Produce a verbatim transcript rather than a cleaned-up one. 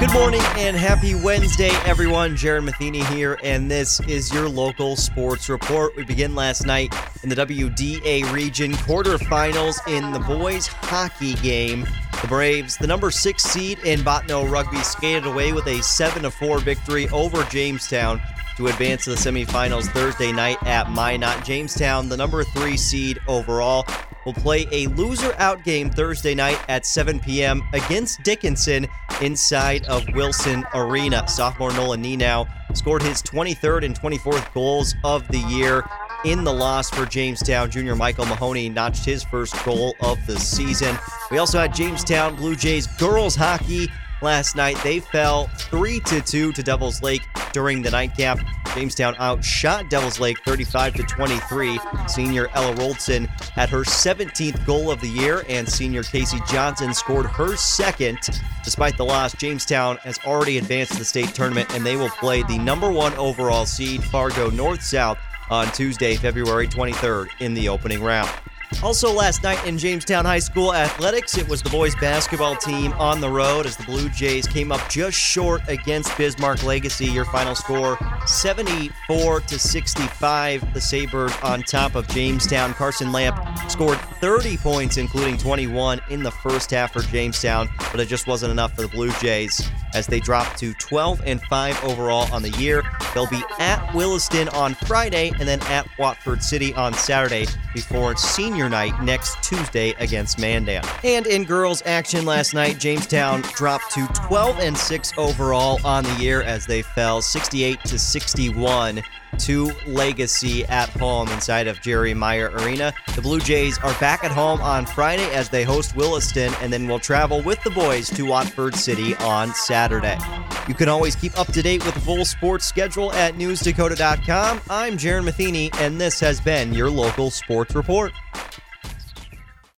Good morning and happy Wednesday, everyone. Jaron Matheny here, and this is your local sports report. We begin last night in the W D A region quarterfinals in the boys hockey game. The Braves, the number six seed in Bottineau Rugby, skated away with a seven to four victory over Jamestown to advance to the semifinals Thursday night at Minot. Jamestown, the number three seed overall, will play a loser-out game Thursday night at seven p.m. against Dickinson inside of Wilson Arena. Sophomore Nolan Nenow scored his twenty-third and twenty-fourth goals of the year in the loss for Jamestown. Junior Michael Mahoney notched his first goal of the season. We also had Jamestown Blue Jays girls hockey last night. They fell three to two to Devils Lake during the nightcap. Jamestown outshot Devils Lake thirty-five to twenty-three. Senior Ella Roldson had her seventeenth goal of the year, and senior Casey Johnson scored her second. Despite the loss, Jamestown has already advanced to the state tournament, and they will play the number one overall seed Fargo North-South on Tuesday, February twenty-third in the opening round. Also last night in Jamestown High School athletics, it was the boys basketball team on the road as the Blue Jays came up just short against Bismarck Legacy. Your final score, seventy-four to sixty-five. The Sabres on top of Jamestown. Carson Lamp scored thirty points, including twenty-one in the first half for Jamestown, but it just wasn't enough for the Blue Jays as they dropped to twelve and five overall on the year. They'll be at Williston on Friday and then at Watford City on Saturday before senior night next Tuesday against Mandan. And in girls action last night, Jamestown dropped to twelve and six overall on the year as they fell sixty-eight to sixty-one to Legacy at home inside of Jerry Meyer Arena. The Blue Jays are back at home on Friday as they host Williston, and then will travel with the boys to Watford City on Saturday. You can always keep up to date with the full sports schedule at news dakota dot com. I'm Jaron Matheny, and this has been your local sports report.